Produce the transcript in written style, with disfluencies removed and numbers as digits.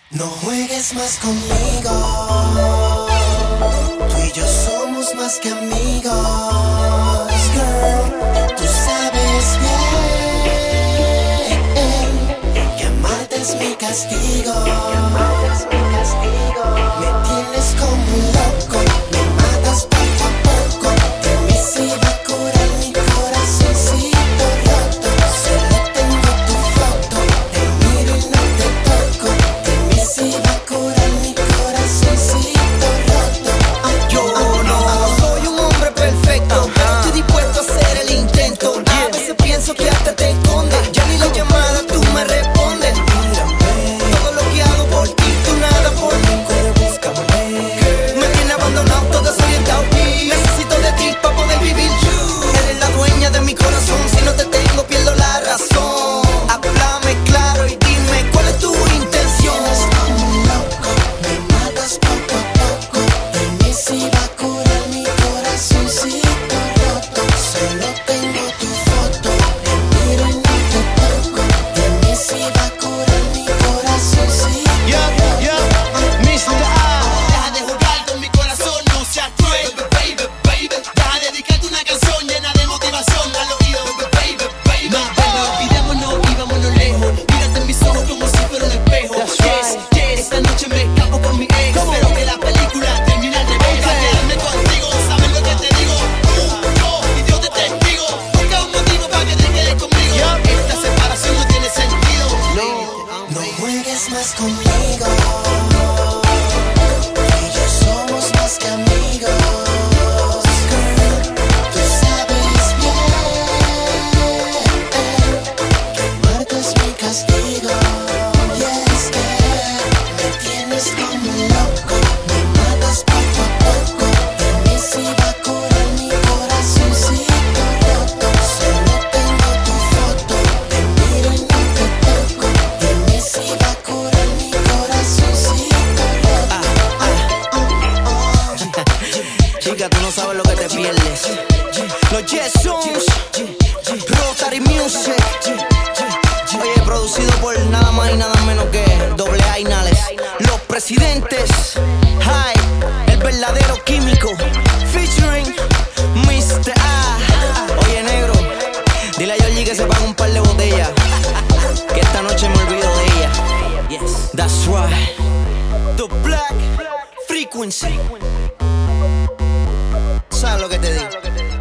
No juegues más conmigo. Tú y yo somos más que amigos. Girl, tú sabes bien que amarte es mi castigo. Me tienes como un loco, me matas poco a poco. De mí se va a curar mi corazoncito roto. Solo tengo tu foto, te miro y no te toco. De mí se va a curar mi corazoncito roto. Yo no soy un hombre perfecto, pero estoy dispuesto a hacer el intento. A veces pienso que hasta te escondes, ya ni la llamada tú me respondes. Todo lo que hago por ti, tú nada por mí. Me tiene abandonado, todo desorientado. Necesito de ti para poder vivir. Eres la dueña de mi corazón, si no te tengo pierdo la razón. Háblame claro y dime cuál es tu intención. Como un loco, me matas poco a poco. De mí se va a curar mi corazoncito roto. Solo tengo tu foto, te miro y no te toco. De mí se va a curar mi corazoncito roto. Mr. Deja de jugar con mi corazón, no seas cruel. Baby, baby, deja de dedicarte una canción llena de motivación al oído. Baby, baby, no, olvidémonos y vámonos lejos. Mírate en mis ojos como si fuera un espejo. Yes, yes, esta noche me escapo con mi ex. Espero que la película termine al revés. Para quedarme contigo, ¿sabes lo que te digo? Tú, yo y Dios de testigo. Busca un motivo para que te quedes conmigo. Esta separación no tiene sentido. No juegues más conmigo. Tú y yo somos más que amigos. Girl, tú sabes bien que amarte es mi castigo. Yes, girl, me tienes como un loco, me matas poco a poco. De mí se va a curar mi corazoncito roto. Solo tengo tu foto, te miro y no te toco. De mí se va a curar mi corazoncito roto. Chica, tú no sabes lo que te pierdes. Los Jetsons, Rotary Music. Oye, producido por nada más y nada menos que Doble A y Nales. Los Presidentes, Hi, el verdadero químico, featuring Mr. A. Oye, negro, dile a Georgie que se pague un par de botellas, que esta noche me olvido de ella. Yes, that's right. The Black Frequency. ¿Sabes lo que te digo?